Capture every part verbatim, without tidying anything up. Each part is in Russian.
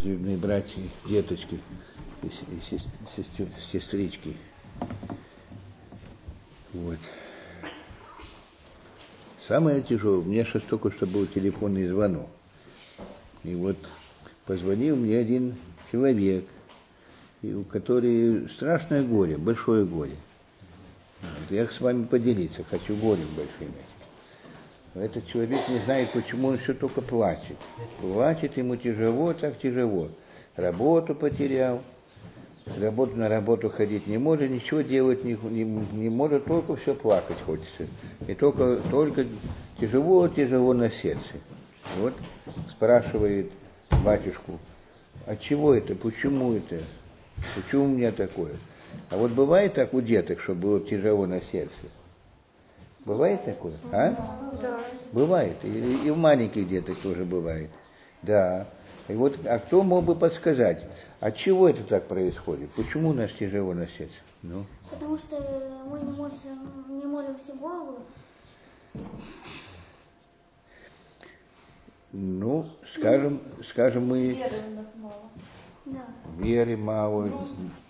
Юные братья, деточки и, и сестер, сестрички. Вот. Самое тяжелое, мне сейчас только что был телефонный звонок. И вот позвонил мне один человек, у которого страшное горе, большое горе. Вот. Я с вами поделиться хочу горем большим. Этот человек не знает, почему он все только плачет. Плачет, ему тяжело, так тяжело. Работу потерял, работу, на работу ходить не может, ничего делать не, не, не может, только все плакать хочется. И только, только тяжело, тяжело на сердце. Вот спрашивает батюшку, а чего это, почему это, почему у меня такое? А вот бывает так у деток, чтобы было тяжело на сердце? Бывает такое? А? Да. Бывает. И, и у маленьких деток тоже бывает. Да. И вот, а кто мог бы подсказать, от чего это так происходит? Почему у нас тяжело на сердце? Ну? Потому что мы не, можем, не молимся Богу. Ну, скажем, скажем мы... Веры у нас мало. Да. Веры мало. Ну,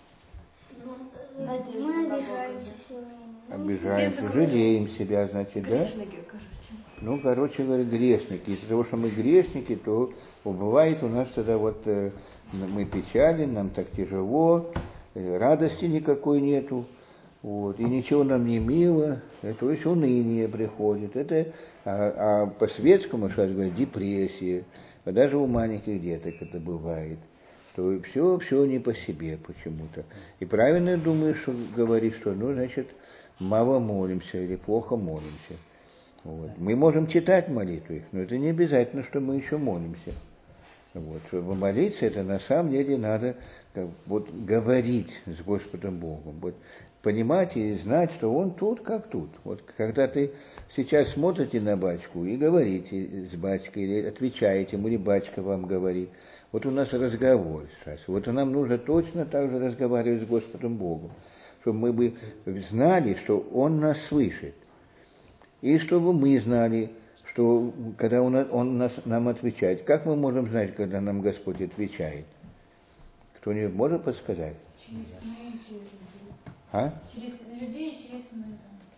мы обижаемся все время. Обижаемся, жалеем себя, значит, да? Грешники, короче. Ну, короче говоря, грешники. Из-за того, что мы грешники, то бывает у нас тогда вот э, мы печален, нам так тяжело, э, радости никакой нету, вот, и ничего нам не мило, э, то есть уныние приходит. Это, а, а по-светскому, что говорят, депрессия, а даже у маленьких деток это бывает. То все, все не по себе почему-то. И правильно думаешь, что говоришь, что, ну, значит, мало молимся или плохо молимся. Вот. Мы можем читать молитвы, но это не обязательно, что мы еще молимся. Вот. Чтобы молиться, это на самом деле надо как, вот, говорить с Господом Богом. Вот, понимать и знать, что Он тут, как тут. Вот, когда ты сейчас смотрите на батюшку и говорите с батюшкой, или отвечаете ему, или батюшка вам говорит. Вот у нас разговор сейчас. Вот нам нужно точно так же разговаривать с Господом Богом. Чтобы мы бы знали, что Он нас слышит. И чтобы мы знали, что когда Он, он нас, нам отвечает. Как мы можем знать, когда нам Господь отвечает? Кто-нибудь может подсказать? Через сны, через людей. А? Через людей и через сны.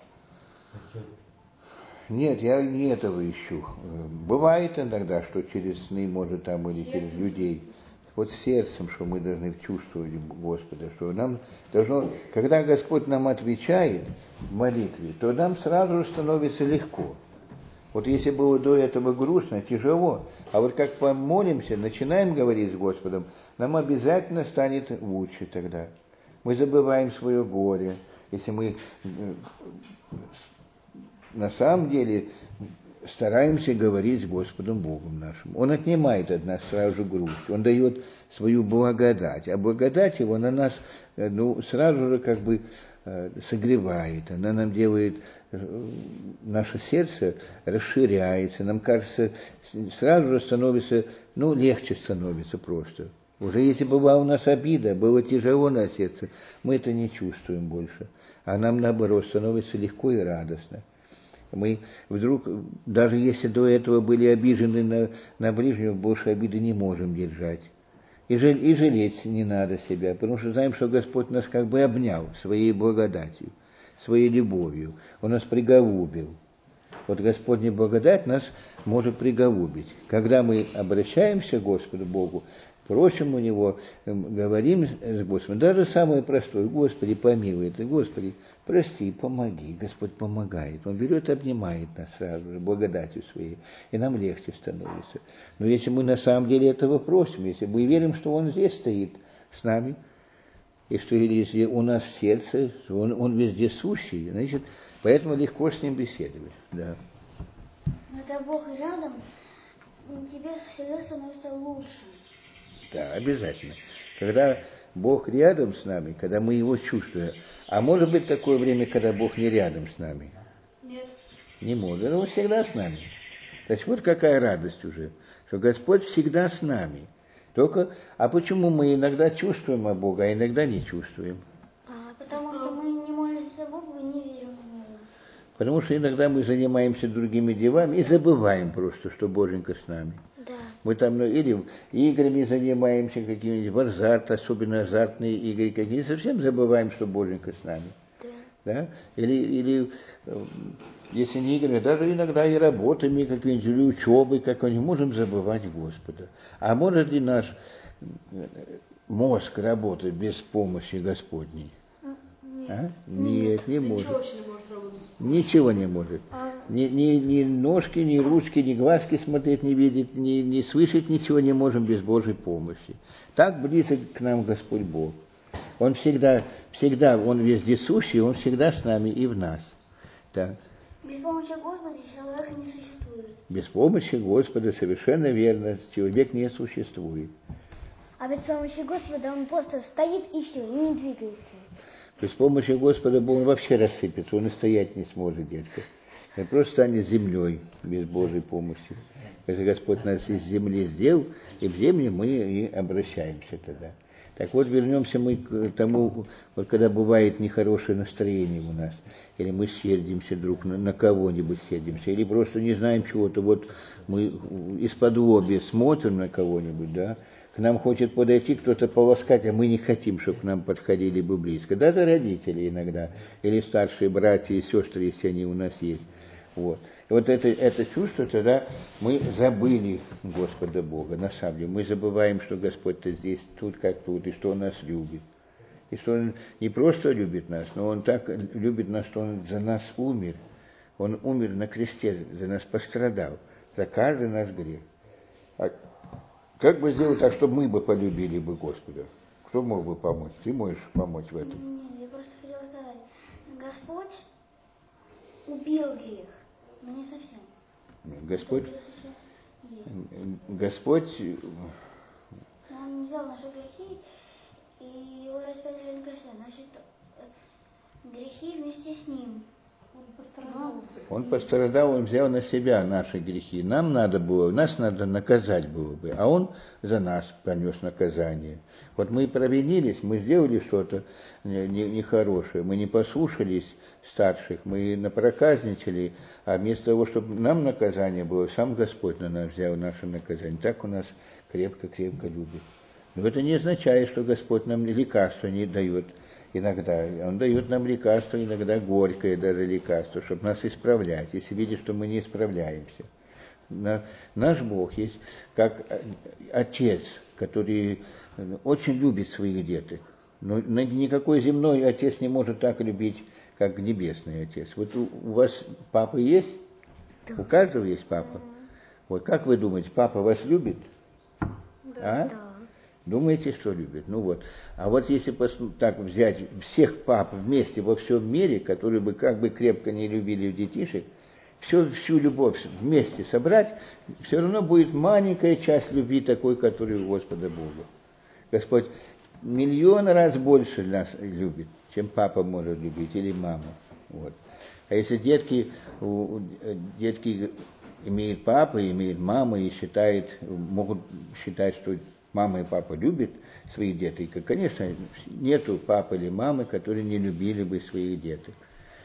Нет, я не этого ищу. Бывает иногда, что через сны, может, там, или Сердцем. через людей. Вот сердцем, что мы должны чувствовать Господа, что нам должно, когда Господь нам отвечает в молитве, то нам сразу же становится легко. Вот если было до этого грустно, тяжело, а вот как помолимся, начинаем говорить с Господом, нам обязательно станет лучше тогда. Мы забываем свое горе, если мы на самом деле стараемся говорить с Господом Богом нашим. Он отнимает от нас сразу же грусть, Он дает свою благодать, а благодать Его на нас ну, сразу же как бы согревает, она нам делает, наше сердце расширяется, нам кажется, сразу же становится, ну, легче становится просто. Уже если была у нас обида, было тяжело на сердце, мы это не чувствуем больше, а нам наоборот становится легко и радостно. Мы вдруг, даже если до этого были обижены на, на ближнего, больше обиды не можем держать. И, жаль, и жалеть не надо себя, потому что знаем, что Господь нас как бы обнял своей благодатью, своей любовью. Он нас приголубил. Вот Господня благодать нас может приголубить. Когда мы обращаемся к Господу Богу, просим у Него, говорим с Господом, даже самое простое, Господи, помилуй, это, Господи, прости, помоги, Господь помогает. Он берет и обнимает нас сразу же, благодатью своей, и нам легче становится. Но если мы на самом деле этого просим, если мы верим, что Он здесь стоит с нами, и что если у нас в сердце, он, он везде сущий, значит, поэтому легко с Ним беседовать. Да. Когда Бог рядом, тебе всегда становится лучше. Да, обязательно. Когда Бог рядом с нами, когда мы Его чувствуем. А может быть такое время, когда Бог не рядом с нами? Нет. Не может. Он всегда с нами. То есть вот какая радость уже, что Господь всегда с нами. Только, а почему мы иногда чувствуем о Боге, а иногда не чувствуем? А, потому что мы не молимся Богу и не верим в Него. Потому что иногда мы занимаемся другими делами и забываем просто, что Боженька с нами. Да. Мы там, ну, или играми занимаемся, какими-нибудь в азарт, особенно азартные игры, какие совсем забываем, что Боженька с нами. Да? Или, или если не игры, даже иногда и работами какими-нибудь, или учебой какой-нибудь, можем забывать Господа. А может ли наш мозг работать без помощи Господней? А? Нет, не может. Ничего не может. Ни, ни, ни ножки, ни ручки, ни глазки смотреть не видит, ни, ни слышать ничего не можем без Божьей помощи. Так близок к нам Господь Бог. Он всегда, всегда, Он вездесущий, Он всегда с нами и в нас. Так. Без помощи Господа человека не существует. Без помощи Господа, совершенно верно, человек не существует. А без помощи Господа он просто стоит и все, и не двигается. Без помощи Господа он вообще рассыпется, он и стоять не сможет, детка. Он просто станет землей без Божьей помощи. Если Господь нас из земли сделал, и в землю мы и обращаемся тогда. Так вот, вернемся мы к тому, вот когда бывает нехорошее настроение у нас, или мы сердимся друг на, на кого-нибудь сердимся, или просто не знаем чего-то, вот мы из-под лобья смотрим на кого-нибудь, да, к нам хочет подойти кто-то полоскать, а мы не хотим, чтобы к нам подходили бы близко. Даже родители иногда, или старшие братья и сестры, если они у нас есть. Вот. И вот это, это чувство, тогда мы забыли Господа Бога, на самом деле. Мы забываем, что Господь-то здесь, тут как тут, и что Он нас любит. И что Он не просто любит нас, но Он так любит нас, что Он за нас умер. Он умер на кресте, за нас пострадал, за каждый наш грех. А как бы сделать так, чтобы мы бы полюбили бы Господа? Кто мог бы помочь? Ты можешь помочь в этом? Нет, я просто хотела сказать, Господь убил грех, но не совсем. Господь, Господь, Он взял наши грехи и его распяли на кресте. Значит, грехи вместе с ним. Он пострадал. Он пострадал, Он взял на себя наши грехи. Нам надо было, нас надо наказать было бы, а Он за нас понес наказание. Вот мы провинились, мы сделали что-то нехорошее, мы не послушались старших, мы напроказничали, а вместо того, чтобы нам наказание было, сам Господь на нас взял наше наказание. Так у нас крепко-крепко любит. Но это не означает, что Господь нам лекарства не дает. Иногда Он дает нам лекарство, иногда горькое даже лекарство, чтобы нас исправлять, если видит, что мы не исправляемся. Наш Бог есть как Отец, который очень любит своих деток. Но никакой земной Отец не может так любить, как Небесный Отец. Вот у, у вас папа есть? Да. У каждого есть папа? Вот как вы думаете, папа вас любит? Да. А? Да. Думаете, что любит? Ну вот. А вот если так взять всех пап вместе во всем мире, которые бы как бы крепко не любили детишек, всю, всю любовь вместе собрать, все равно будет маленькая часть любви такой, которой у Господа Бога. Господь миллион раз больше нас любит, чем папа может любить или мама. Вот. А если детки, детки имеют папу, имеют маму и считают, могут считать, что мама и папа любят своих деток, конечно, нету папы или мамы, которые не любили бы своих деток.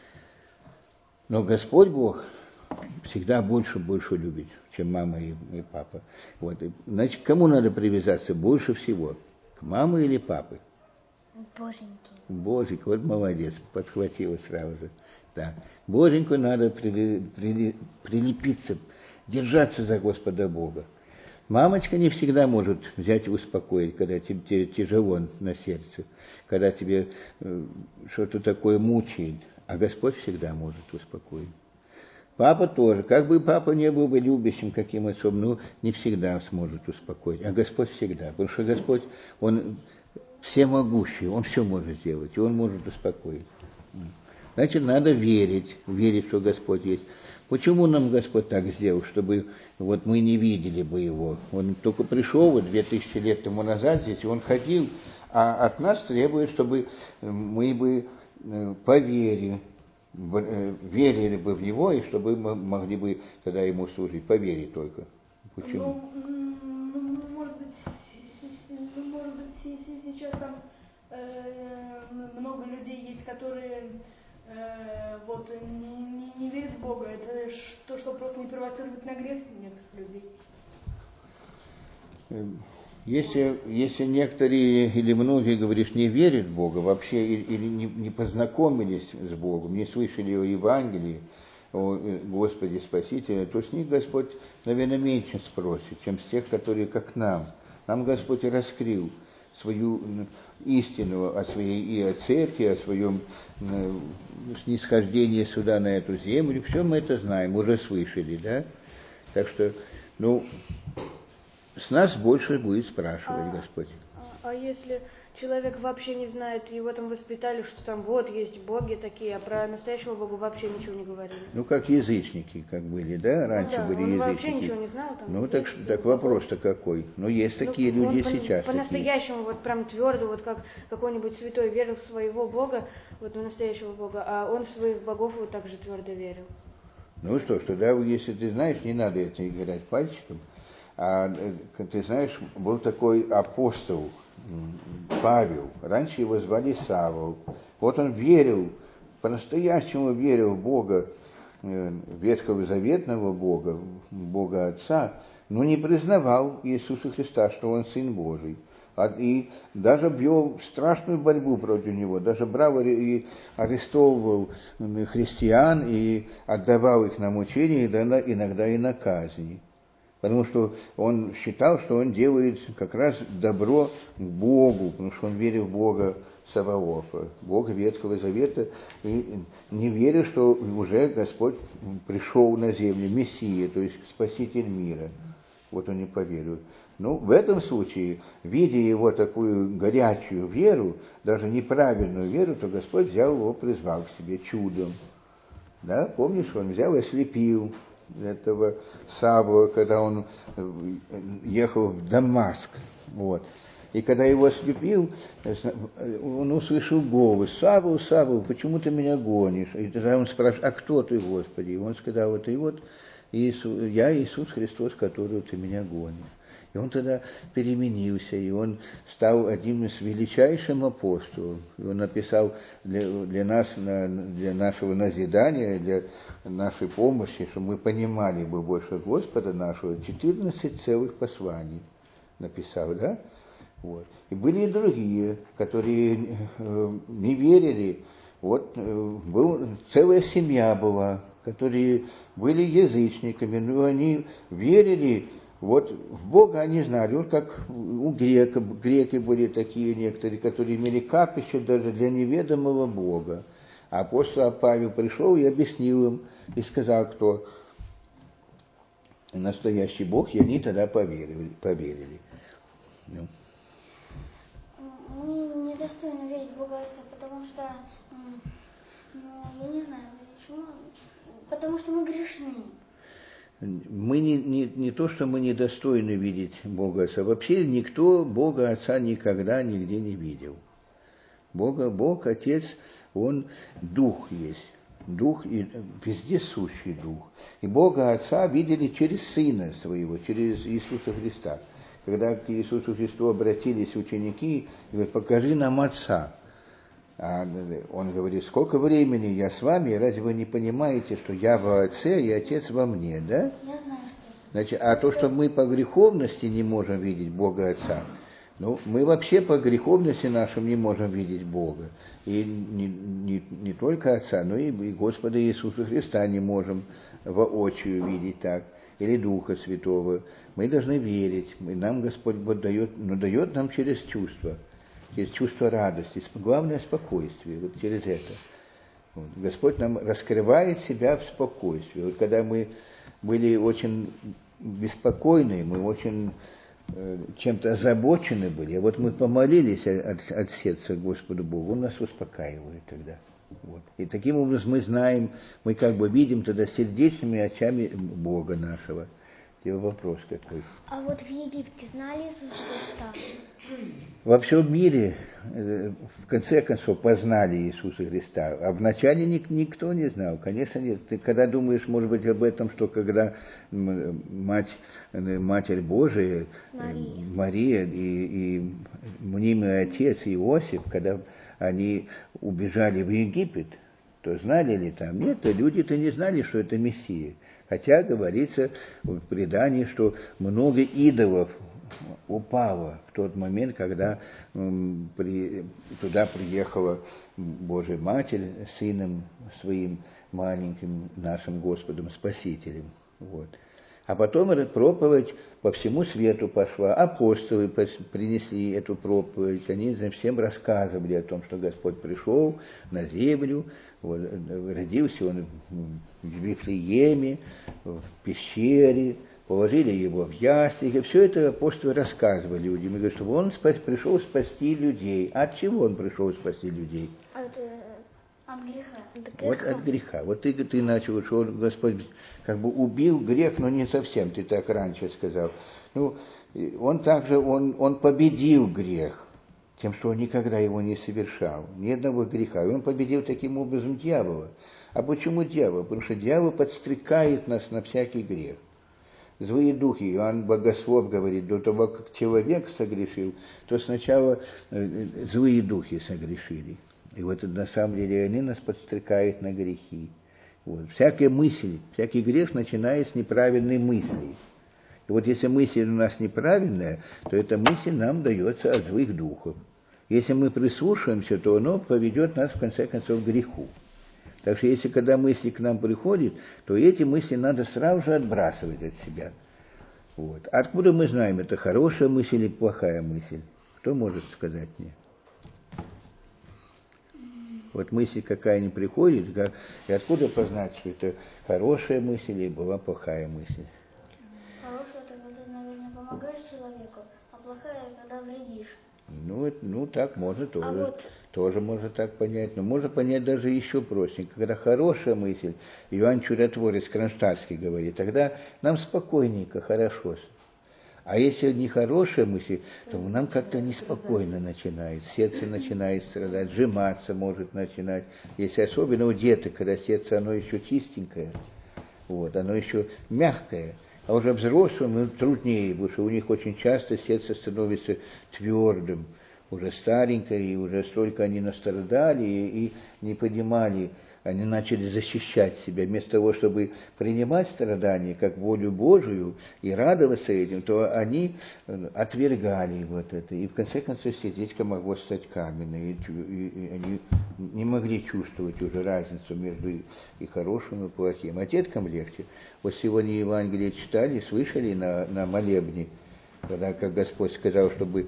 Но Господь Бог всегда больше и больше любит, чем мама и, и папа. Вот. Значит, к кому надо привязаться больше всего? К маме или папе? Боженьки. Боженька, вот молодец, подхватила сразу же. Да. Боженьку надо при, при, прилепиться, держаться за Господа Бога. Мамочка не всегда может взять и успокоить, когда тебе тяжело на сердце, когда тебе э, что-то такое мучает, а Господь всегда может успокоить. Папа тоже, как бы папа не был бы любящим каким особым, но не всегда сможет успокоить, а Господь всегда, потому что Господь, Он всемогущий, Он все может сделать, и Он может успокоить. Значит, надо верить, верить, что Господь есть. Почему нам Господь так сделал, чтобы вот мы не видели бы Его? Он только пришел вот две тысячи лет тому назад здесь, и Он ходил, а от нас требует, чтобы мы бы поверили, верили бы в Него, и чтобы мы могли бы тогда Ему служить. По вере только. Почему? Ну, может быть, ну, может быть, сейчас там э, много людей есть, которые э, вот не, не верят в Бога. Это то, что просто не провоцирует на грех? Нет людей. Если, если некоторые или многие, говоришь, не верят в Бога вообще, или, или не, не познакомились с Богом, не слышали о Евангелии, о Господе Спасителе, то с них Господь, наверное, меньше спросит, чем с тех, которые как нам. Нам Господь раскрыл свою истину о своей и о церкви, о своем снисхождении сюда на эту землю. Все мы это знаем, уже слышали, да? Так что, ну, с нас больше будет спрашивать а, Господь. А, а если человек вообще не знает, его там воспитали, что там вот есть боги такие, а про настоящего Бога вообще ничего не говорили? Ну, как язычники, как были, да? Раньше ну, да, были он язычники. Вообще ничего не знал там. Ну, так, так вопрос-то какой? Ну, есть ну, такие люди по, сейчас. По-настоящему, вот прям твердо, вот как какой-нибудь святой верил в своего Бога, вот в настоящего Бога, а он в своих богов вот так же твердо верил. Ну что ж, тогда, если ты знаешь, не надо это играть пальчиком. А ты знаешь, был такой апостол Павел, раньше его звали Савл. Вот он верил, по-настоящему верил в Бога, Ветхого Заветного Бога, Бога Отца, но не признавал Иисуса Христа, что Он Сын Божий. И даже вел страшную борьбу против него, даже брал и арестовывал христиан и отдавал их на мучения, иногда и на казни. Потому что он считал, что он делает как раз добро Богу, потому что он верил в Бога Саваофа, Бога Ветхого Завета, и не верил, что уже Господь пришел на землю, Мессия, то есть Спаситель мира. Вот он не поверил. Ну, в этом случае, видя его такую горячую веру, даже неправильную веру, то Господь взял его, призвал к себе чудом. Да, помнишь, он взял и ослепил этого Савла, когда он ехал в Дамаск. Вот. И когда его ослепил, он услышал голос: «Савл, Савл, почему ты меня гонишь?» И тогда он спрашивает: «А кто ты, Господи?» И он сказал: «Вот и вот Иисус, я Иисус Христос, которого ты меня гонишь». И он тогда переменился, и он стал одним из величайших апостолов. И он написал для, для нас, для нашего назидания, для нашей помощи, чтобы мы понимали бы больше Господа нашего, четырнадцать целых посланий написал, да? Вот. И были и другие, которые э, не верили. Вот э, был, целая семья была, которые были язычниками, но они верили. Вот в Бога они знали, вот как у греков, греки были такие некоторые, которые имели капище даже для неведомого Бога. А апостол Павел пришел и объяснил им, и сказал, кто настоящий Бог, и они тогда поверили. поверили. Ну. Мы недостойны верить в Бога Отца, потому что, ну, я не знаю, почему, потому что мы грешны. Мы не, не, не то, что мы недостойны видеть Бога Отца. Вообще никто Бога Отца никогда нигде не видел. Бога, Бог Отец, Он Дух есть. Дух, и везде сущий Дух. И Бога Отца видели через Сына Своего, через Иисуса Христа. Когда к Иисусу Христу обратились ученики, и говорят: «Покажи нам Отца». А он говорит: «Сколько времени я с вами, разве вы не понимаете, что я во Отце и Отец во мне, да?» Я знаю, что... Значит, а то, что мы по греховности не можем видеть Бога Отца, ну, мы вообще по греховности нашим не можем видеть Бога. И не, не, не только Отца, но и, и Господа Иисуса Христа не можем воочию видеть так. Или Духа Святого. Мы должны верить. И нам Господь вот дает, но дает нам через чувство. Через чувство радости, главное спокойствие, вот через это. Вот. Господь нам раскрывает себя в спокойствии. Вот когда мы были очень беспокойны, мы очень э, чем-то озабочены были, а вот мы помолились от, от сердца Господу Богу, Он нас успокаивает тогда. Вот. И таким образом мы знаем, мы как бы видим тогда сердечными очами Бога нашего. Тебе вопрос какой? А вот в Египте знали Иисуса Христа? Во всем мире, в конце концов, познали Иисуса Христа, а вначале ник- никто не знал, конечно, нет. Ты когда думаешь, может быть, об этом, что когда мать, Матерь Божия, Мария, Мария и, и мнимый отец Иосиф, когда они убежали в Египет, то знали ли там? Нет, люди-то не знали, что это Мессия. Хотя говорится в предании, что много идолов упала в тот момент, когда м, при, туда приехала Божья Матерь с Сыном своим маленьким, нашим Господом, Спасителем. Вот. А потом эта проповедь по всему свету пошла. Апостолы принесли эту проповедь. Они всем рассказывали о том, что Господь пришел на землю. Вот, родился он в Вифлееме, в пещере. Положили его в ясли. Все это апостолы рассказывали людям. И говорят, что он спас, пришел спасти людей. От чего он пришел спасти людей? От, от греха. Вот от греха. Вот ты, ты начал, что Господь как бы убил грех, но не совсем, ты так раньше сказал. Ну, он также, он, он победил грех тем, что он никогда его не совершал, ни одного греха. И он победил таким образом дьявола. А почему дьявол? Потому что дьявол подстрекает нас на всякий грех. Злые духи, Иоанн Богослов говорит, до того, как человек согрешил, то сначала злые духи согрешили. И вот на самом деле они нас подстрекают на грехи. Вот. Всякая мысль, всякий грех начинает с неправильной мысли. И вот если мысль у нас неправильная, то эта мысль нам дается от злых духов. Если мы прислушаемся, то оно поведет нас в конце концов к греху. Так что если когда мысли к нам приходят, то эти мысли надо сразу же отбрасывать от себя. Вот. Откуда мы знаем, это хорошая мысль или плохая мысль? Кто может сказать мне? Вот мысль какая-нибудь приходит, как, и откуда познать, что это хорошая мысль или была плохая мысль? Хорошая, это когда ты, наверное, помогаешь человеку, а плохая, когда вредишь. Ну, ну так можно тоже, А вот... тоже можно так понять. Но можно понять даже еще проще. Когда хорошая мысль, Иоанн Чудотворец Кронштадтский говорит, тогда нам спокойненько, хорошо. А если нехорошая мысль, то нам как-то неспокойно начинает, сердце начинает страдать, сжиматься может начинать. Если особенно у деток, когда сердце, оно еще чистенькое, вот, оно еще мягкое. А уже взрослым ну, труднее, потому что у них очень часто сердце становится твердым, уже старенькое, и уже столько они настрадали и, и не понимали, они начали защищать себя. Вместо того, чтобы принимать страдания как волю Божию и радоваться этим, то они отвергали вот это. И в конце концов сердечко могло стать каменной, и, и, и они не могли чувствовать уже разницу между и хорошим, и плохим. А деткам легче. Вот сегодня Евангелие читали, слышали на, на молебне, когда как Господь сказал, чтобы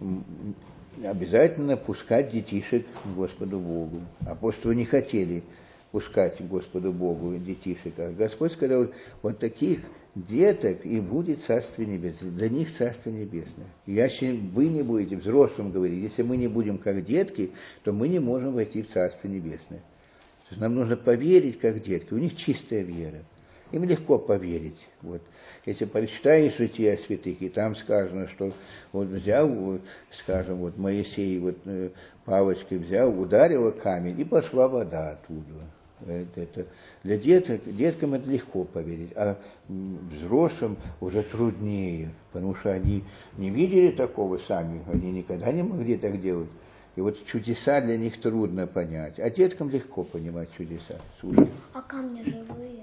обязательно пускать детишек к Господу Богу. Апостолы не хотели пускать Господу Богу детишек. А Господь сказал, вот таких деток и будет Царствие Небесное. Для них Царствие Небесное. Если вы не будете, взрослым говорить, если мы не будем как детки, то мы не можем войти в Царствие Небесное. То есть нам нужно поверить как детки. У них чистая вера. Им легко поверить. Вот. Если прочитаешь жития святых, и там сказано, что вот взял, вот, скажем, вот Моисей вот, э, палочкой взял, ударил камень, и пошла вода оттуда. Это, это, для деток, деткам это легко поверить, а взрослым уже труднее, потому что они не видели такого сами, они никогда не могли так делать. И вот чудеса для них трудно понять, а деткам легко понимать чудеса. Слушай. А камни живые?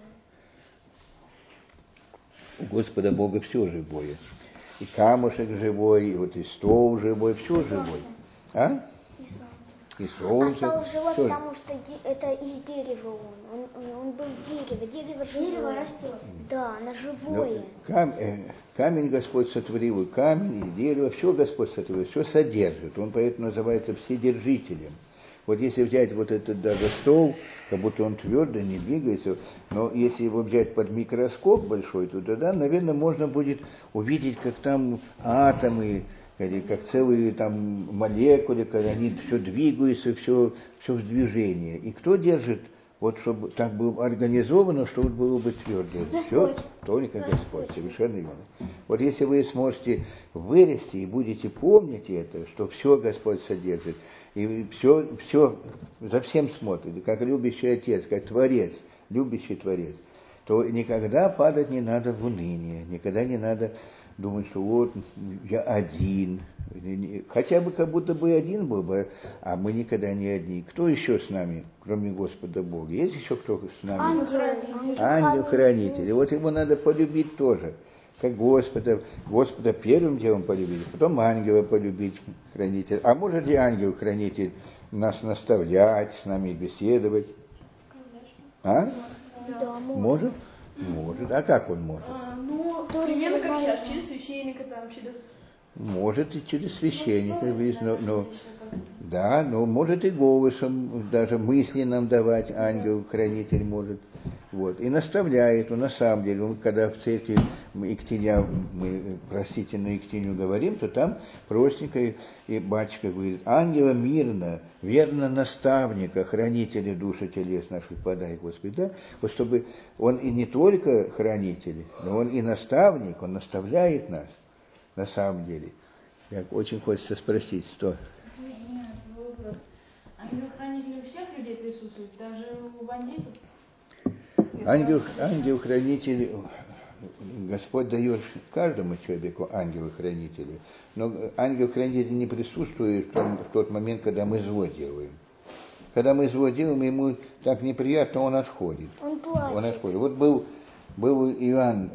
У Господа Бога все живое. И камушек живой, и вот и стол живой, все и живое. Солнце. А? И солнце. И солнце. А стол живой, все. потому что это из дерева он. Он, он, он был дерево. Дерево живое. Дерево растет. Да, оно живое. Ну, кам, э, камень Господь сотворил, и камень, и дерево, все Господь сотворил, все содержит. Он поэтому называется вседержителем. Вот если взять вот этот даже стол, как будто он твердый, не двигается, но если его взять под микроскоп большой, то тогда, наверное, можно будет увидеть, как там атомы, или как целые там молекулы, когда они все двигаются, все, все в движении. И кто держит, вот чтобы так было организовано, чтобы было бы твердое? Все только Господь, совершенно верно. Вот если вы сможете вырасти и будете помнить это, что все Господь содержит, и все, все за всем смотрит, как любящий Отец, как Творец, любящий Творец, то никогда падать не надо в уныние, никогда не надо думать, что вот я один, хотя бы как будто бы один был бы, а мы никогда не одни. Кто еще с нами, кроме Господа Бога? Есть еще кто с нами? Ангел-хранитель. Ангел-хранитель. И вот его надо полюбить тоже. как Господа, Господа первым делом полюбить, потом ангела полюбить, хранитель. А может ли ангел-хранитель нас наставлять, с нами беседовать? А? Да, Может? Может. А как он может? А, ну, Тоже примерно как нормально. сейчас, через священника, там, через... Может и через священника, Ну, совесть, но, наверное, но, еще как-то. да, но может и голосом, даже мысли нам давать, ангел-хранитель может. Вот, и наставляет, он на самом деле, он, когда в церкви мы Иктиня, мы простительную Иктиню говорим, то там простенько и, и батюшка говорит: ангела мирно, верно наставника, хранителя души телес наших подай, Господи, да? Вот чтобы он и не только хранитель, но он и наставник, он наставляет нас. На самом деле. Я очень хочется спросить, что... Нет, вопрос. Ангел-хранитель у всех людей присутствует, даже у бандитов? Ангел, ангел-хранитель, Господь дает каждому человеку ангела-хранителя, но ангел-хранитель не присутствует в, том, в тот момент, когда мы зло делаем. Когда мы зло делаем, ему так неприятно, он отходит. Он плачет. Он отходит. Вот был, был Иоанн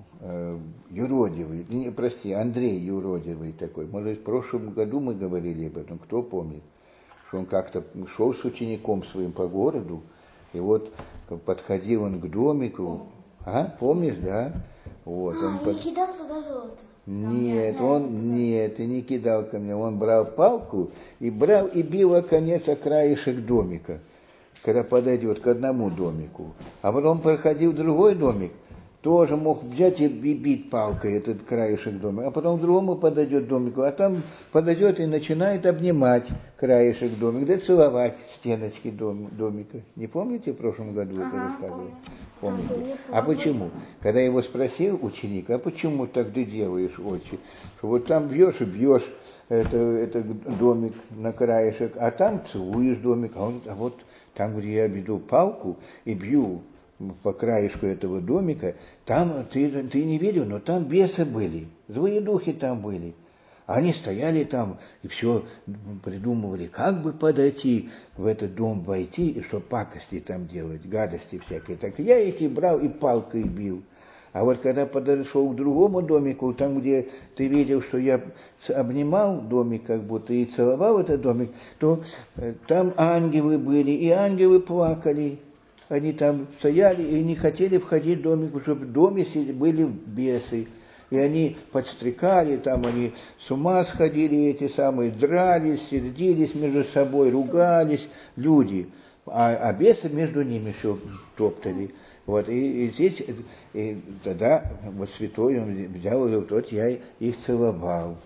э, юродивый, не, прости, Андрей юродивый такой. Может, в прошлом году мы говорили об этом, кто помнит, что он как-то шел с учеником своим по городу, и вот подходил он к домику. А, помнишь, да? Вот, А, он и под... кидал туда золото. Нет, он нет, и не кидал ко мне. Он брал палку и брал и бил о конец, о краешек домика, когда подойдет к одному домику. А потом проходил другой домик, тоже мог взять и бить палкой этот краешек домика. А потом к другому подойдет домику, а там подойдет и начинает обнимать краешек домика, да целовать стеночки дом, домика. Не помните, в прошлом году это рассказывал? Помните? А почему? Когда его спросил ученик, а почему так ты делаешь, отче? Что вот там бьешь и бьешь это, это домик на краешек, а там целуешь домик, а, он, а вот там, где я веду палку и бью по краешку этого домика, там, ты, ты не видел, но там бесы были, злые духи там были. Они стояли там и все придумывали, как бы подойти в этот дом, войти, и что пакости там делать, гадости всякие. Так я их и брал, и палкой бил. А вот когда подошел к другому домику, там, где ты видел, что я обнимал домик, как будто, и целовал этот домик, то э, там ангелы были, и ангелы плакали. Они там стояли и не хотели входить в домик, чтобы в доме были бесы. И они подстрекали, там они с ума сходили, эти самые, дрались, сердились между собой, ругались люди. А, а бесы между ними все топтали. Вот, и, и здесь, и тогда вот святой он взял и говорил, вот я их целовал.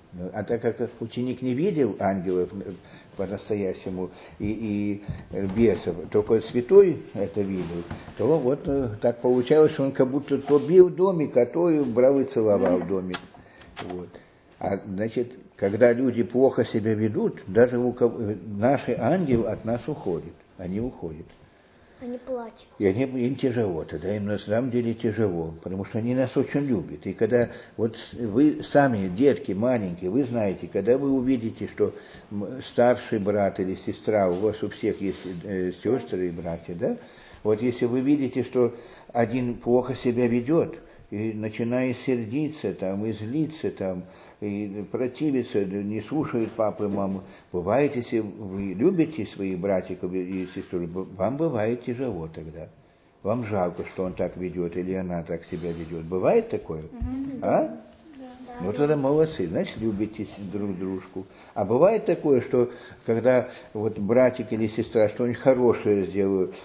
А так как ученик не видел ангелов по-настоящему и, и бесов, только святой это видел, то вот так получалось, что он как будто то бил домик, а то и брал и целовал домик. Вот. А значит, когда люди плохо себя ведут, даже у кого, наши ангелы от нас уходят, они уходят. Они плачут. И они, им тяжело, тогда им на самом деле тяжело, потому что они нас очень любят. И когда вот вы сами, детки маленькие, вы знаете, когда вы увидите, что старший брат или сестра, у вас у всех есть э, сестры и братья, да? Вот если вы видите, что один плохо себя ведет, и начинает сердиться там, и злиться там, и противиться, не слушает папы и маму. Бывает, если вы любите своих братьев и сестер, вам бывает тяжело тогда. Вам жалко, что он так ведет, или она так себя ведет. Бывает такое? Mm-hmm. А? Да. Ну тогда молодцы, значит, любите друг дружку. А бывает такое, что когда вот братик или сестра что-нибудь хорошее сделают,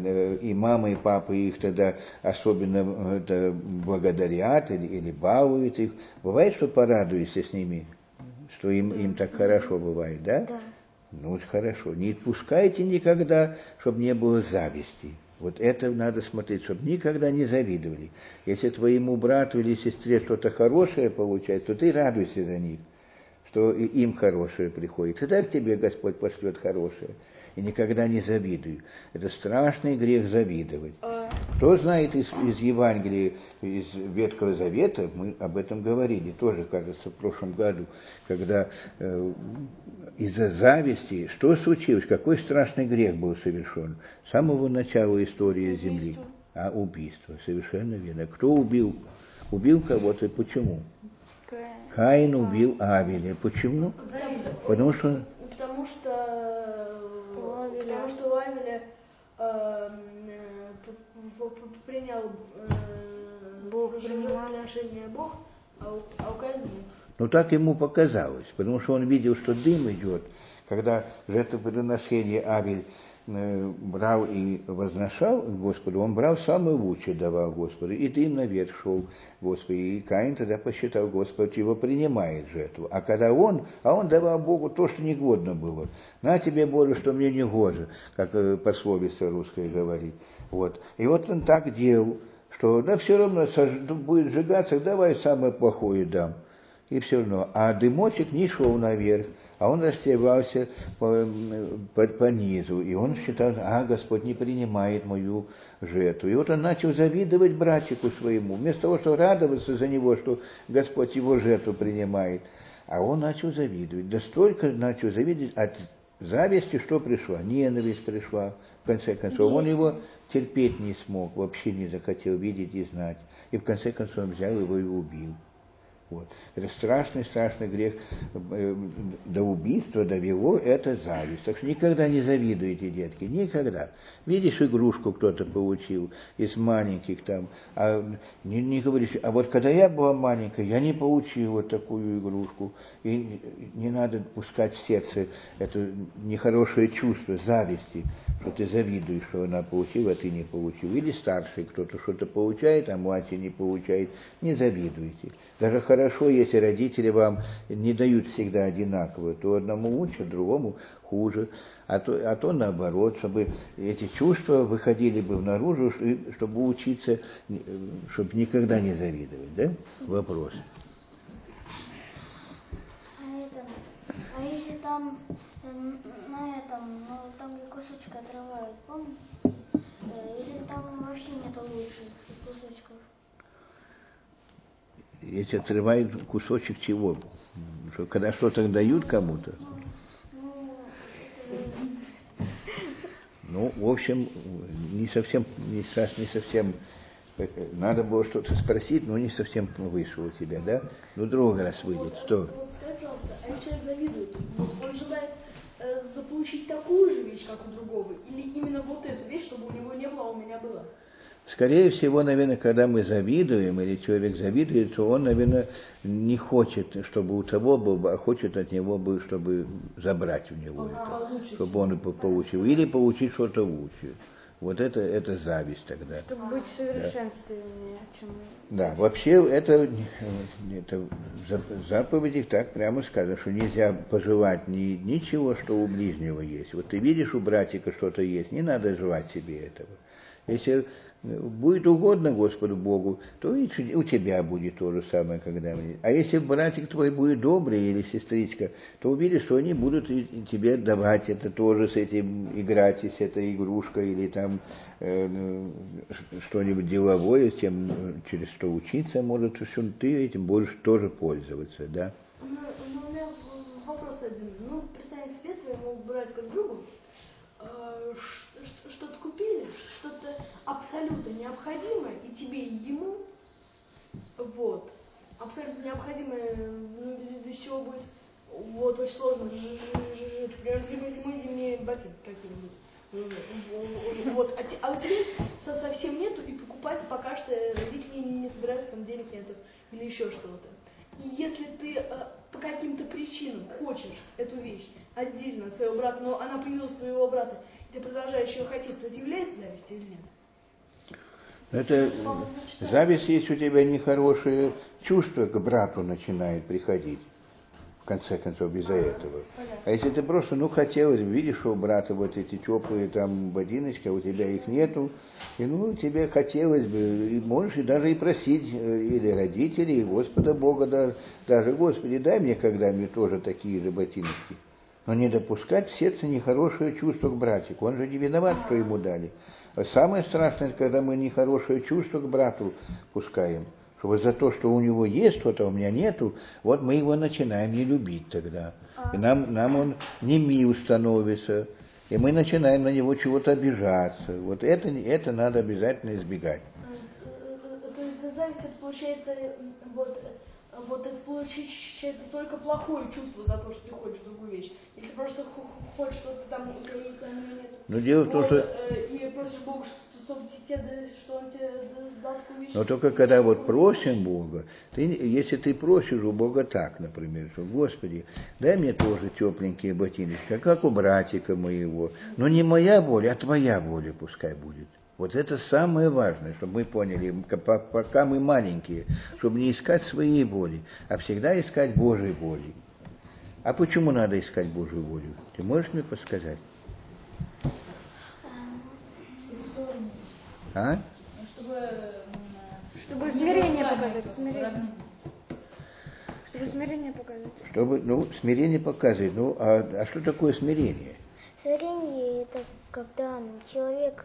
и мама, и папа их тогда особенно это, благодарят или, или балуют их. Бывает, что порадуешься с ними, что им, им так хорошо бывает, да? Да. Ну, хорошо. Не отпускайте никогда, чтобы не было зависти. Вот это надо смотреть, чтобы никогда не завидовали. Если твоему брату или сестре что-то хорошее получается, то ты радуйся за них, что им хорошее приходит. Тогда к тебе Господь пошлет хорошее. И никогда не завидуй. Это страшный грех завидовать. Кто знает из, из Евангелия, из Ветхого Завета, мы об этом говорили, тоже, кажется, в прошлом году, когда э, из-за зависти, что случилось, какой страшный грех был совершен? С самого начала истории Земли. А убийство, совершенно верно. Кто убил? убил кого-то. Почему? Каин убил Авеля. Почему? Потому что... Потому что... Потому что у Авеля э, принял э, Бог приношение Бог, а у, а у Каина нет. Ну так ему показалось, потому что он видел, что дым идет. Когда жертвоприношение Авель э, брал и возношал Господу, он брал самое лучшее, давал Господу, и дым наверх шел Господу. И Каин тогда посчитал, Господь его принимает жертву. А когда он, а он давал Богу то, что негодно было. На тебе, Боже, что мне не гоже, как э, пословица русская говорит. Вот. И вот он так делал, что да все равно сож... будет сжигаться, давай самое плохое дам. И все равно. А дымочек не шел наверх, а он растевался по, по, по низу. И он считал, а, Господь не принимает мою жертву. И вот он начал завидовать братику своему. Вместо того, чтобы радоваться за него, что Господь его жертву принимает. А он начал завидовать. Да столько начал завидовать от зависти, что пришла. Ненависть пришла, в конце концов. Он его терпеть не смог, вообще не захотел видеть и знать. И в конце концов он взял его и убил. Вот. Это страшный, страшный грех. До убийства довело это зависть. Так что никогда не завидуйте, детки, никогда. Видишь, игрушку кто-то получил из маленьких там, а не, не говоришь, а вот когда я была маленькая, я не получил вот такую игрушку. И не надо пускать в сердце это нехорошее чувство зависти, что ты завидуешь, что она получила, а ты не получил. Или старший кто-то что-то получает, а младший не получает. Не завидуйте. Даже хорошо, если родители вам не дают всегда одинаково, то одному лучше, другому хуже, а то, а то наоборот, чтобы эти чувства выходили бы наружу, чтобы учиться, чтобы никогда не завидовать, да? Вопрос. А, это, а если там на этом, ну там где кусочек отрывают, помните? Или там вообще нету лучших кусочков? Если отрывают кусочек чего? Что, когда что-то дают кому-то? Ну, в общем, не совсем, не, сейчас не совсем, надо было что-то спросить, но не совсем вышло у тебя, да? Ну, другой раз выйдет. Вот, Что? Вот скажи, пожалуйста, а если человек завидует, вот он желает э, заполучить такую же вещь, как у другого, или именно вот эту вещь, чтобы у него не было, а у меня была? Скорее всего, наверное, когда мы завидуем, или человек завидует, то он, наверное, не хочет, чтобы у того было, а хочет от него, чтобы забрать у него А, это, чтобы он получил, или получить что-то лучше. Вот это, это зависть тогда. Чтобы быть в совершенстве, да. Чем... Да, вообще это, это в заповедях так прямо сказано, что нельзя пожелать ни, ничего, что у ближнего есть. Вот ты видишь, у братика что-то есть, не надо желать себе этого. Если будет угодно Господу Богу, то и у тебя будет то же самое когда-нибудь. А если братик твой будет добрый или сестричка, то увидишь, что они будут и тебе давать это тоже, с этим играть, с этой игрушкой, или там э, что-нибудь деловое, чем через что учиться, может, что ты этим будешь тоже пользоваться, да? Ну, ну, у меня вопрос один. Ну, представь себе твоему братскому другу, э, что-то купили, что-то абсолютно необходимое и тебе, и ему, вот, абсолютно необходимое, ну, без чего будет, вот, очень сложно жить, например, зимой, зимой зимние ботинки какие-нибудь, вот, а, а у тебя совсем нету, и покупать пока что родители не собираются, там денег нету, или еще что-то. И если ты э, по каким-то причинам хочешь эту вещь отдельно от своего брата, но она появилась у твоего брата, и ты продолжаешь ее хотеть, то это является завистью или нет? Это зависть, если у тебя нехорошее чувство к брату начинает приходить, в конце концов, из-за этого. А если ты просто, ну, хотелось, видишь, что у брата вот эти теплые там ботиночки, а у тебя их нету, и, ну, тебе хотелось бы, и можешь и даже и просить, или родителей, и Господа Бога, даже, даже, Господи, дай мне когда-нибудь тоже такие же ботиночки. Но не допускать в сердце нехорошее чувство к братику. Он же не виноват, что ему дали. А самое страшное, когда мы нехорошее чувство к брату пускаем. Что вот за то, что у него есть что-то, у меня нету, вот мы его начинаем не любить тогда. И нам, нам он не мил становится. И мы начинаем на него чего-то обижаться. Вот это, это надо обязательно избегать. То есть зависть, это получается, вот, вот это получается только плохое чувство за то, что ты хочешь другую вещь. Если просто хочешь что-то там, у тебя есть, а у меня нет. Но дело в том, вот, что... И просишь Бога, что, что он тебе дал такую вещь. Но только когда вот просим Бога, ты, если ты просишь у Бога так, например, что, Господи, дай мне тоже тепленькие ботиночки, как у братика моего, но не моя воля, а твоя воля пускай будет. Вот это самое важное, чтобы мы поняли, пока мы маленькие, чтобы не искать своей воли, а всегда искать Божьей воли. А почему надо искать Божью волю? Ты можешь мне подсказать? А? Чтобы, Чтобы смирение показать. Смирение. Чтобы смирение показать. Чтобы, ну, смирение показывает. Ну, а, а что такое смирение? Смирение это когда человек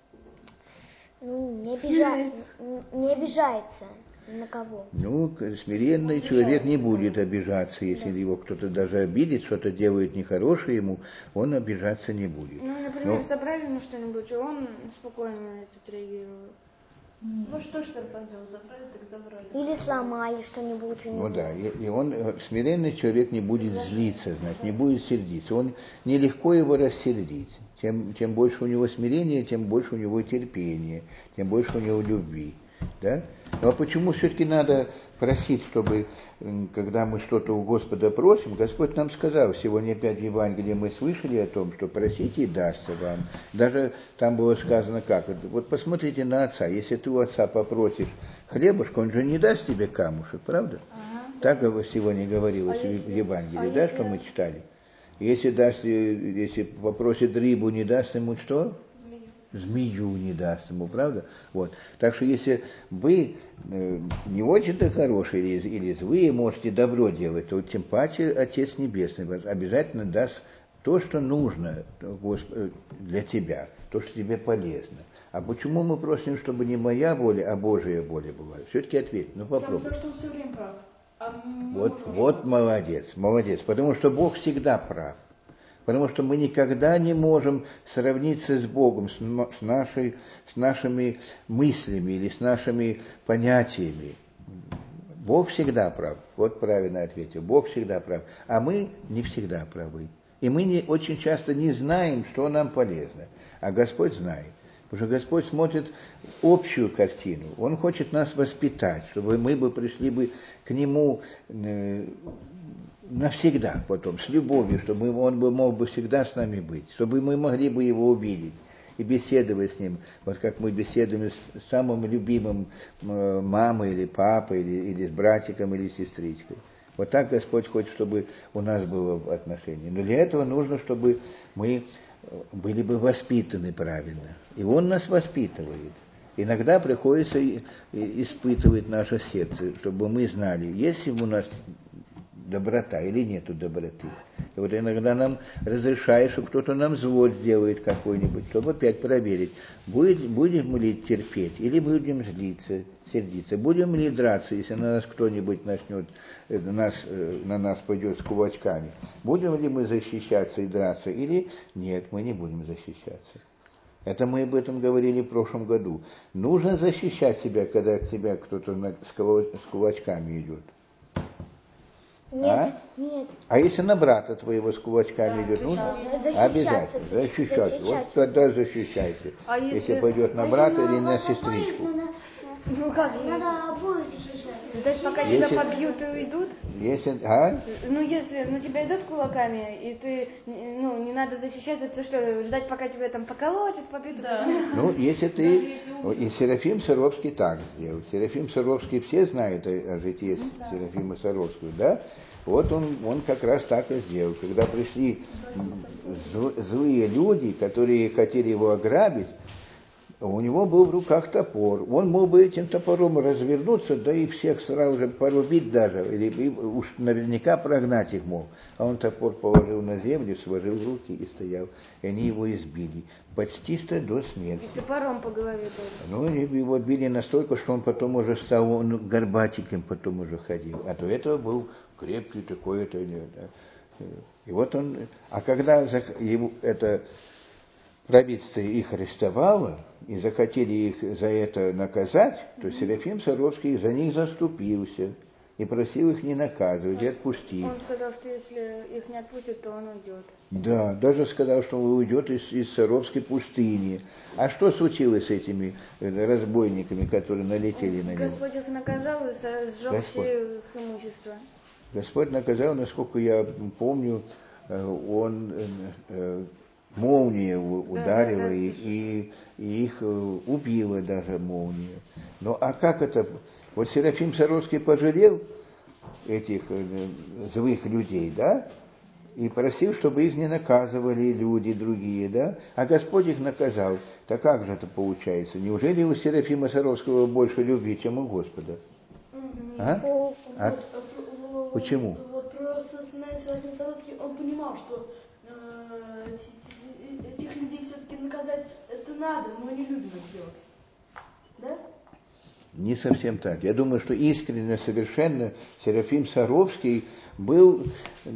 ну, не, обижается, не обижается ни на кого. Ну, смиренный человек не будет обижаться, если да. его кто-то даже обидит, что-то делает нехорошее ему, он обижаться не будет. Ну, например, Но... собрали ему что-нибудь, и он спокойно на это отреагировал. Ну что ж теперь поделать, забрали, так забрали. Или сломали что-нибудь у него. Ну да, и, и он, смиренный человек не будет злиться, знать, не будет сердиться. Он нелегко его рассердить. Чем, чем больше у него смирения, тем больше у него терпения, тем больше у него любви. Да? Ну а почему все-таки надо просить, чтобы, когда мы что-то у Господа просим, Господь нам сказал, сегодня опять в Евангелии мы слышали о том, что просите и дастся вам. Даже там было сказано как, вот посмотрите на отца, если ты у отца попросишь хлебушка, он же не даст тебе камушек, правда? Ага. Так сегодня говорилось а в если, Евангелии, а да, если... что мы читали. Если даст, если попросит рыбу, не даст ему что? Змею не даст ему, правда? Вот. Так что если вы э, не очень-то хорошие или, или злые, можете добро делать, то тем паче Отец Небесный вас обязательно даст то, что нужно для тебя, то, что тебе полезно. А почему мы просим, чтобы не моя воля, а Божья воля была? Все-таки ответь, ну попробуй. Потому что он все время прав. А вот, вот молодец, молодец, потому что Бог всегда прав. Потому что мы никогда не можем сравниться с Богом, с, с, нашей, с нашими мыслями или с нашими понятиями. Бог всегда прав. Вот правильно ответил. Бог всегда прав. А мы не всегда правы. И мы не, очень часто не знаем, что нам полезно. А Господь знает. Потому что Господь смотрит общую картину. Он хочет нас воспитать, чтобы мы бы пришли бы к Нему э, навсегда потом, с любовью, чтобы Он бы мог бы всегда с нами быть, чтобы мы могли бы Его увидеть и беседовать с Ним, вот как мы беседуем с самым любимым э, мамой или папой, или, или с братиком, или сестричкой. Вот так Господь хочет, чтобы у нас было отношение. Но для этого нужно, чтобы мы были бы воспитаны правильно. И Он нас воспитывает. Иногда приходится испытывать наше сердце, чтобы мы знали, есть ли у нас доброта или нету доброты. И вот иногда нам разрешает, что кто-то нам зло сделает какой-нибудь, чтобы опять проверить, будет, будем ли терпеть или будем злиться, сердиться, будем ли драться, если на нас кто-нибудь начнет, на нас, на нас пойдет с кулачками, будем ли мы защищаться и драться, или нет, мы не будем защищаться. Это мы об этом говорили в прошлом году. Нужно защищать себя, когда к тебе кто-то с кулачками идет. Нет, а? нет. А если на брата твоего с кулачками да, идет, нужно? Защищаться, обязательно, защищаться. защищаться. Вот тогда защищайся. А если, если пойдет на брата или на сестричку. Надо, ну как, надо обоих защищать. Ждать, пока если, тебя побьют и уйдут? Если, а? Ну, если на тебя идут кулаками, и ты, ну, не надо защищаться, то что, ждать, пока тебя там поколотят, побьют? Да. Ну, если ты, и Серафим Саровский так сделал. Серафим Саровский, все знают о, о житии ну, да. Серафима Саровского, да? Вот он, он как раз так и сделал. Когда пришли злые люди, которые хотели его ограбить, у него был в руках топор. Он мог бы этим топором развернуться, да и всех сразу же порубить даже, или уж наверняка прогнать их мог. А он топор положил на землю, сложил руки и стоял. И они его избили. Почти что до смерти. И топором по голове тоже. Ну, его били настолько, что он потом уже стал, он горбатиком потом уже ходил. А до этого был крепкий такой. Это, да. И вот он, а когда его, это... правительство их арестовало и захотели их за это наказать, то Серафим Саровский за них заступился и просил их не наказывать, и отпустить. Он сказал, что если их не отпустят, то он уйдет. Да, даже сказал, что он уйдет из, из Саровской пустыни. А что случилось с этими разбойниками, которые налетели на него? Господь их наказал и сжег Господь. все их имущество. Господь наказал, насколько я помню, он молния ударила, да, да. И, и, и их убила даже молния. Ну а как это? Вот Серафим Саровский пожалел этих злых людей, да? И просил, чтобы их не наказывали люди другие, да? А Господь их наказал. Так как же это получается? Неужели у Серафима Саровского больше любви, чем у Господа? А? А? Почему? Вот просто, знаете, Серафим Саровский, он понимал, что э, этих людей все-таки наказать это надо, но не людям это делать. Да? Не совсем так. Я думаю, что искренне, совершенно Серафим Саровский был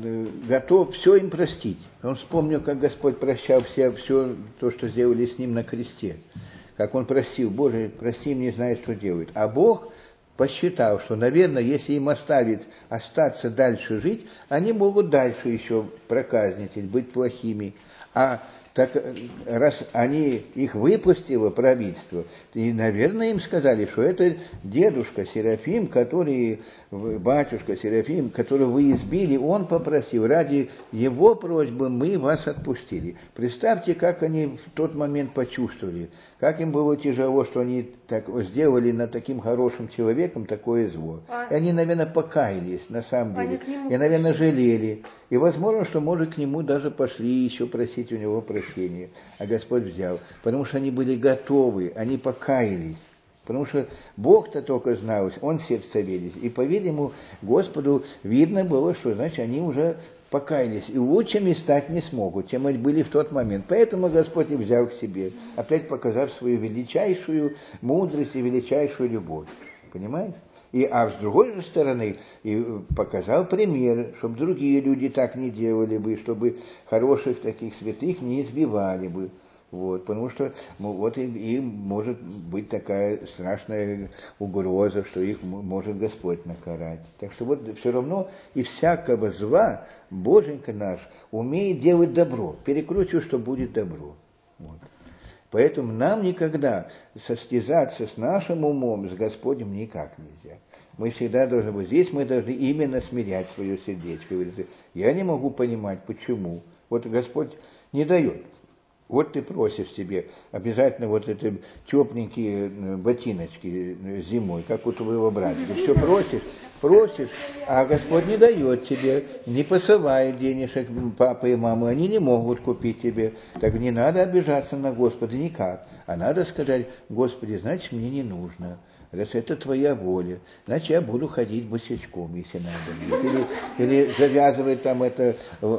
готов все им простить. Он вспомнил, как Господь прощал все, все то, что сделали с ним на кресте. Как он просил: Боже, прости, не знаю, что делать. А Бог посчитал, что, наверное, если им оставить, остаться дальше жить, они могут дальше еще проказничать, быть плохими. А так раз они их выпустило, правительство, и, наверное, им сказали, что это дедушка Серафим, который, батюшка Серафим, которого вы избили, он попросил, ради его просьбы мы вас отпустили. Представьте, как они в тот момент почувствовали, как им было тяжело, что они так сделали над таким хорошим человеком такое зло. И они, наверное, покаялись, на самом деле, и, наверное, жалели. И возможно, что, может, к нему даже пошли еще просить у него прощения. А Господь взял. Потому что они были готовы, они покаялись. Потому что Бог-то только знал, Он сердце видит. И, по-видимому, Господу видно было, что, значит, они уже покаялись. И лучшими стать не смогут, чем они были в тот момент. Поэтому Господь их взял к себе, опять показав свою величайшую мудрость и величайшую любовь. Понимаете? И, а с другой же стороны, и показал пример, чтобы другие люди так не делали бы, чтобы хороших таких святых не избивали бы. Вот, потому что ну, вот им, им может быть такая страшная угроза, что их может Господь накарать. Так что вот все равно и всякого зла Боженька наш умеет делать добро, перекручивать, что будет добро. Вот. Поэтому нам никогда состязаться с нашим умом, с Господем никак нельзя. Мы всегда должны быть здесь, мы должны именно смирять свое сердечко. Я не могу понимать, почему. Вот Господь не дает. Вот ты просишь себе обязательно вот эти тепленькие ботиночки зимой, как у твоего братика. Все просишь, просишь, а Господь не дает тебе, не посылает денежек папы и мамы, они не могут купить тебе. Так не надо обижаться на Господа никак, а надо сказать: Господи, значит, мне не нужно. Раз это твоя воля, значит, я буду ходить босичком, если надо. Или, или завязывать там это,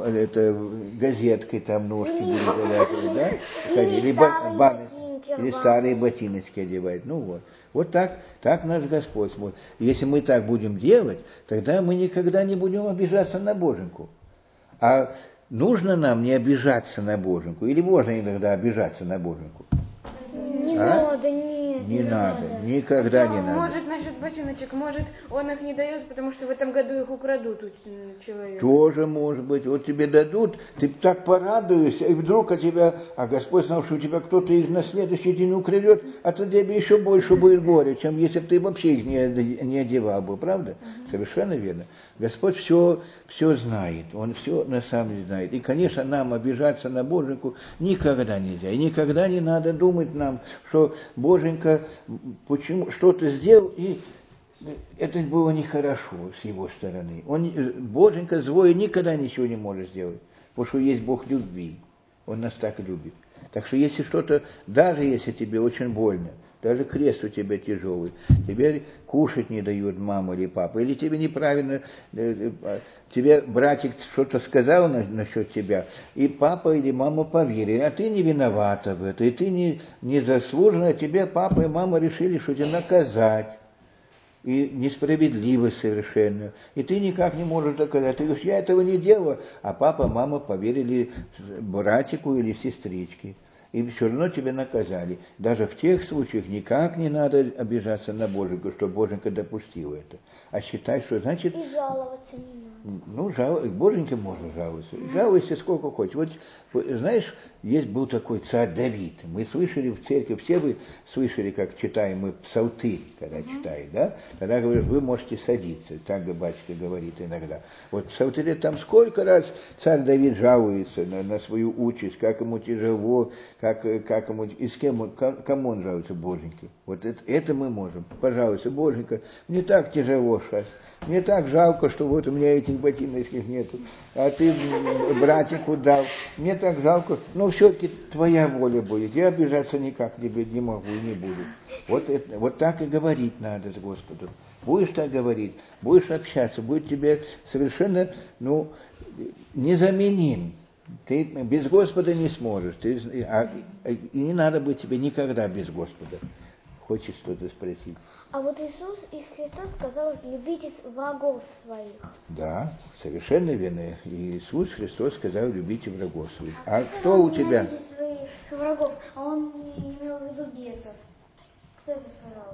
это газеткой, там ножки будут завязывать, да? Или, или, ба- баны, или старые ботиночки одевать. Ну вот. Вот так, так наш Господь смотрит. Если мы так будем делать, тогда мы никогда не будем обижаться на Боженьку. А нужно нам не обижаться на Боженьку? Или можно иногда обижаться на Боженьку? Не А? надо, нет. Не надо, никогда не надо. Может, насчет ботиночек, может, он их не дает, потому что в этом году их украдут у человека. Тоже может быть. Вот тебе дадут, ты так порадуешься, и вдруг от тебя, а Господь знал, что у тебя кто-то их на следующий день украдет, а то тебе еще больше будет горе, чем если бы ты вообще их не, не одевал бы, правда? Угу. Совершенно верно. Господь все, все знает, Он все на самом деле знает. И, конечно, нам обижаться на Боженьку никогда нельзя. И никогда не надо думать нам, что Боженька почему что-то сделал, и это было нехорошо с его стороны. Он, Боженька злой никогда ничего не может сделать, потому что есть Бог любви. Он нас так любит. Так что если что-то, даже если тебе очень больно, даже крест у тебя тяжелый, тебе кушать не дают мама или папа, или тебе неправильно, тебе братик что-то сказал на, насчет тебя, и папа или мама поверили, а ты не виновата в этом, и ты не, не заслуженно, а тебе папа и мама решили, что тебя наказать. И несправедливо совершенно. И ты никак не можешь доказать. Ты говоришь: я этого не делала, а папа, мама поверили братику или сестричке. и все равно тебя наказали. Даже в тех случаях никак не надо обижаться на Боженьку, что Боженька допустила это. А считай, что значит... И жаловаться не надо. Ну, жал... Боженьке можно жаловаться. Жалуйся сколько хочешь. Вот, знаешь, есть был такой царь Давид. Мы слышали в церкви, все вы слышали, как читаем мы псалтырь, когда uh-huh. читаем, да? Тогда говорят, вы можете садиться. Так батюшка говорит иногда. Вот в псалтыре там сколько раз царь Давид жалуется на, на свою участь, как ему тяжело, как, как ему, и с кем он, кому он жалуется? Боженьке. Вот это, это мы можем. Пожалуйста, Боженька, мне так тяжело сейчас. Мне так жалко, что вот у меня этих ботиночек нету, а ты братику дал. Мне так жалко, но все-таки твоя воля будет. Я обижаться никак тебе не могу и не буду. Вот, это, вот так и говорить надо с Господом. Будешь так говорить, будешь общаться, будет тебе совершенно, ну, незаменим. Ты без Господа не сможешь. Ты, а, и не надо быть тебе никогда без Господа. Хочешь что-то спросить? А вот Иисус и Христос сказал, любите врагов своих. Да, совершенно верно. Иисус Христос сказал, любите врагов своих. А, а кто у тебя? Любите своих врагов, а он не имел в виду бесов. Кто это сказал?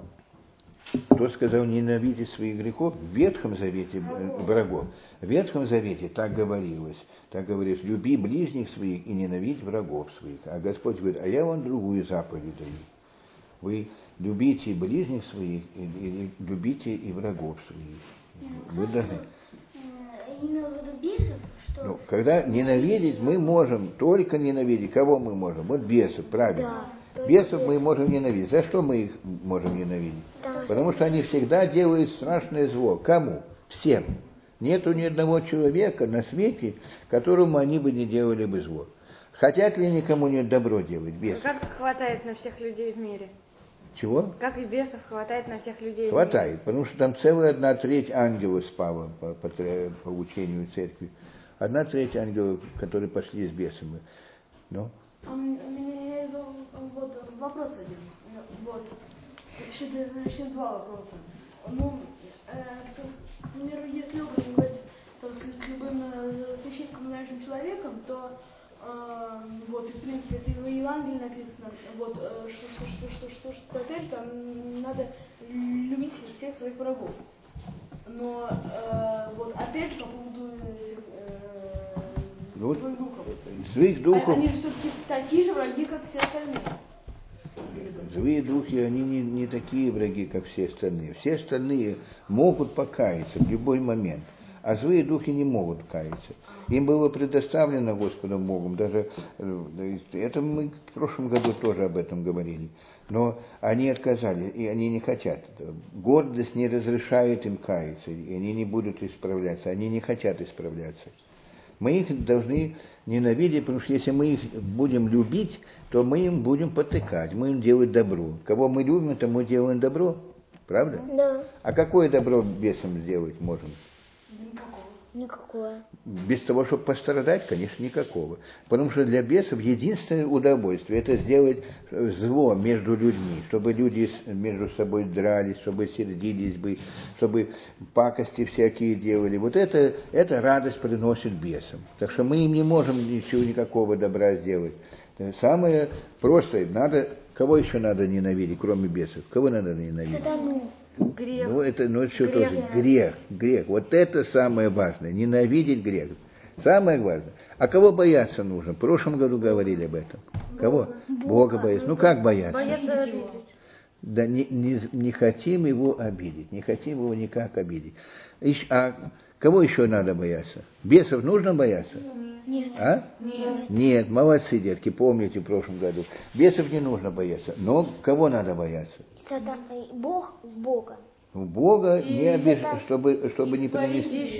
Кто сказал, ненавидеть своих грехов? В Ветхом Завете врагов. врагов. В Ветхом Завете так говорилось. Так говоришь, люби ближних своих и ненавидь врагов своих. А Господь говорит, а я вам другую заповедь даю. Вы любите ближних своих и, и любите и врагов своих. Вы должны... Имел в виду бесов? Что... Ну, когда ненавидеть мы можем, только ненавидеть. Кого мы можем? Вот бесов, правильно. Да, бесов мы можем ненавидеть. За что мы их можем ненавидеть? Да. Потому что они всегда делают страшное зло. Кому? Всем. Нету ни одного человека на свете, которому они бы не делали бы зло. Хотят ли никому не добро делать? Бесов. Как хватает на всех людей в мире? Чего? Как и бесов хватает на всех людей. Хватает, потому что там целая одна треть ангелов спала по, по, по учению церкви. Одна треть ангелов, которые пошли с бесами. Ну? А у меня есть вот вопрос один. Вот. Точнее, два вопроса. Ну, э, к примеру, если образно говорить там, с любым священником, знающим человеком, то Uh, вот, и, в принципе, это в Евангелии написано, вот, uh, что, что, что, что, что, что, опять же, там надо любить всех своих врагов. Но, uh, вот, опять же, по поводу этих uh, вот, злых духов. Злых духов. Они же все-таки такие же враги, как все остальные. Злые духи, они не, не такие враги, как все остальные. Все остальные могут покаяться в любой момент. А злые духи не могут каяться. Им было предоставлено Господом Богом, даже это мы в прошлом году тоже об этом говорили. Но они отказали, и они не хотят. Гордость не разрешает им каяться, и они не будут исправляться, они не хотят исправляться. Мы их должны ненавидеть, потому что если мы их будем любить, то мы им будем потыкать, мы им делать добро. Кого мы любим, то мы делаем добро. Правда? Да. А какое добро бесам сделать можем? Никакое. Без того, чтобы пострадать, конечно, никакого. Потому что для бесов единственное удовольствие – это сделать зло между людьми, чтобы люди между собой дрались, чтобы сердились бы, чтобы пакости всякие делали. Вот это, это радость приносит бесам. Так что мы им не можем ничего, никакого добра сделать. Самое простое, надо, кого еще надо ненавидеть, кроме бесов? Кого надо ненавидеть? Сатану. Грех. Ну, это, ну, это все грех. тоже грех, грех. Вот это самое важное, ненавидеть грех. Самое важное. А кого бояться нужно? В прошлом году говорили об этом. Кого? Бога, Бога бояться. Ну, как бояться? Бояться обидеть. Да не, не, не хотим его обидеть, не хотим его никак обидеть. Ищ, а кого еще надо бояться? Бесов нужно бояться? Нет. А? Нет. Нет, молодцы, детки, помните в прошлом году. Бесов не нужно бояться. Но кого надо бояться? Сатан, Бог Бога. Бога И не обижать, чтобы, чтобы не принести.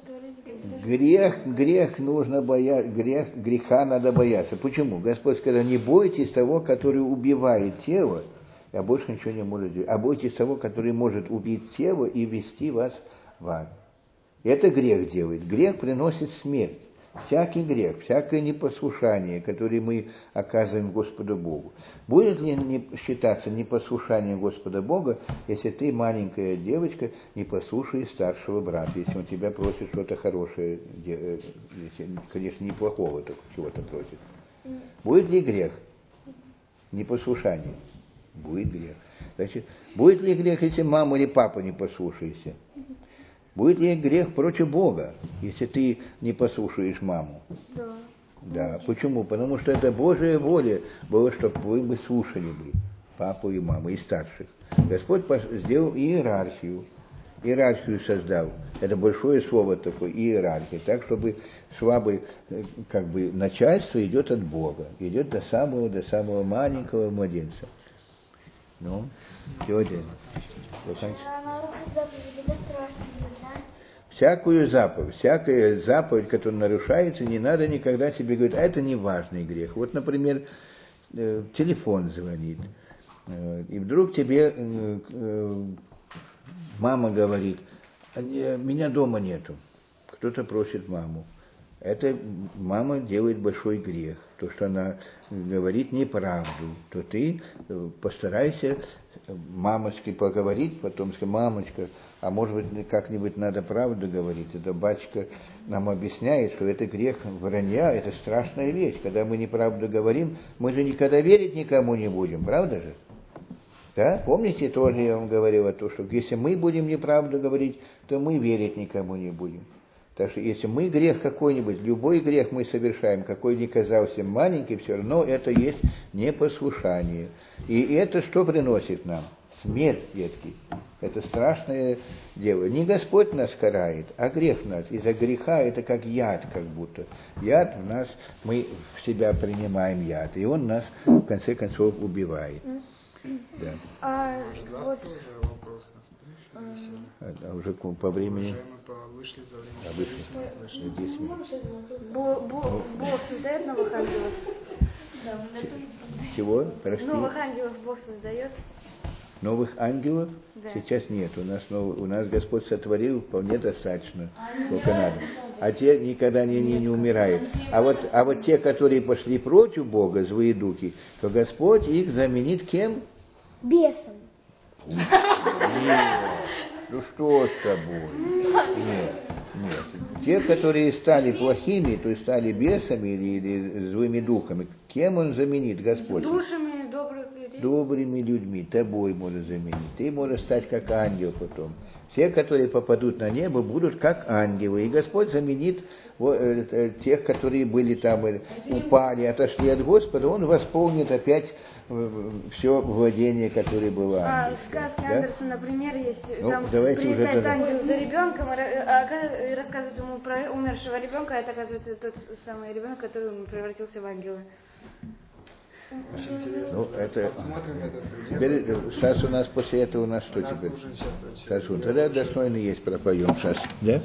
Грех, грех нужно бояться, грех, греха надо бояться. Почему? Господь сказал, не бойтесь того, который убивает тело, а больше ничего не может делать. А бойтесь того, который может убить тело и ввести вас в ад. Это грех делает. Грех приносит смерть. Всякий грех, всякое непослушание, которое мы оказываем Господу Богу. Будет ли не считаться непослушанием Господа Бога, если ты, маленькая девочка, не послушаешь старшего брата, если он тебя просит что-то хорошее, если, конечно, неплохого, только чего-то просит? Будет ли грех? непослушание. Будет грех. Значит, будет ли грех, если маму или папу не послушаешься? Будет ли грех против Бога, если ты не послушаешь маму? Да. Да. Почему? Потому что это Божья воля была, чтобы вы бы слушали бы папу и маму, и старших. Господь сделал иерархию. Иерархию создал. Это большое слово такое, иерархия. Так, чтобы слабый, как бы, начальство идет от Бога. Идет до самого, до самого маленького младенца. Ну, сегодня. Всякую заповедь, всякая заповедь, которая нарушается, не надо никогда себе говорить, а это не важный грех. Вот, например, телефон звонит, и вдруг тебе мама говорит, меня дома нету, кто-то просит маму. Это мама делает большой грех. То, что она говорит неправду, то ты постарайся мамочке поговорить, потом сказать, мамочка, а может быть как-нибудь надо правду говорить. Это батюшка нам объясняет, что это грех вранья, это страшная вещь. Когда мы неправду говорим, мы же никогда верить никому не будем, правда же? Да? Помните, тоже я вам говорил о том, что если мы будем неправду говорить, то мы верить никому не будем. Так что если мы грех какой-нибудь, любой грех мы совершаем, какой ни казался маленький, все равно это есть непослушание. И это что приносит нам? Смерть, детки. Это страшное дело. Не Господь нас карает, а грех нас. Из-за греха это как яд, как будто. Яд в нас, мы в себя принимаем яд, и он нас в конце концов убивает. Да. А вот вопрос у нас а, а уже по времени. Уже мы вышли за время. А вышли. вышли. десять минут. Бог, Бог, Бог создает новых ангелов? Чего? Прости. Новых ангелов Бог создает? Новых ангелов? Да. Сейчас нет. У нас, нов... у нас Господь сотворил вполне достаточно, сколько надо. А те никогда не, не, не умирают. А вот, а вот те, которые пошли против Бога, злые духи, то Господь их заменит кем? Бесом. Нет. Ну что с тобой? Нет, нет. Те, которые стали плохими, то есть стали бесами или, или злыми духами, кем он заменит, Господь? Душами добрых людей. Добрыми людьми, тобой может заменить. Ты можешь стать как ангел потом. Все, которые попадут на небо, будут как ангелы. И Господь заменит вот, э, тех, которые были там, э, упали, отошли от Господа, Он восполнит опять э, все владение, которое было А в ангельское. сказке Да? Андерсона, например, есть, Ну, там давайте уже прилетает тогда. ангел за ребенком, а рассказывает ему про умершего ребенка, а это, оказывается, тот самый ребенок, который превратился в ангела. Очень интересно. Ну, это... Посмотрим этот Теперь, пример. э, сейчас у нас после этого у нас что У нас теперь? уже сейчас очень- Сейчас вот, тогда достойно есть пропоем сейчас. Да?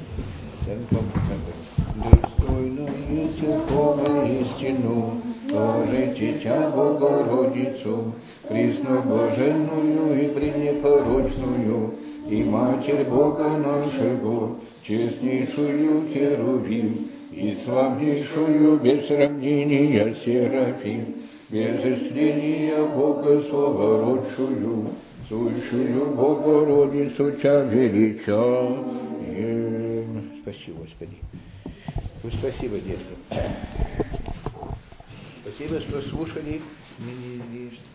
Достойно есть Бога истину, тоже Дитя Богородицу, пресноблаженную и пренепорочную, и Матерь Бога нашего, честнейшую Херувим, и славнейшую без сравнения Серафим, без исцеления Бога словородшую, сущую Богородицу Тя величаем. Спасибо, Господи. Ну, спасибо, детки. Спасибо, что слушали.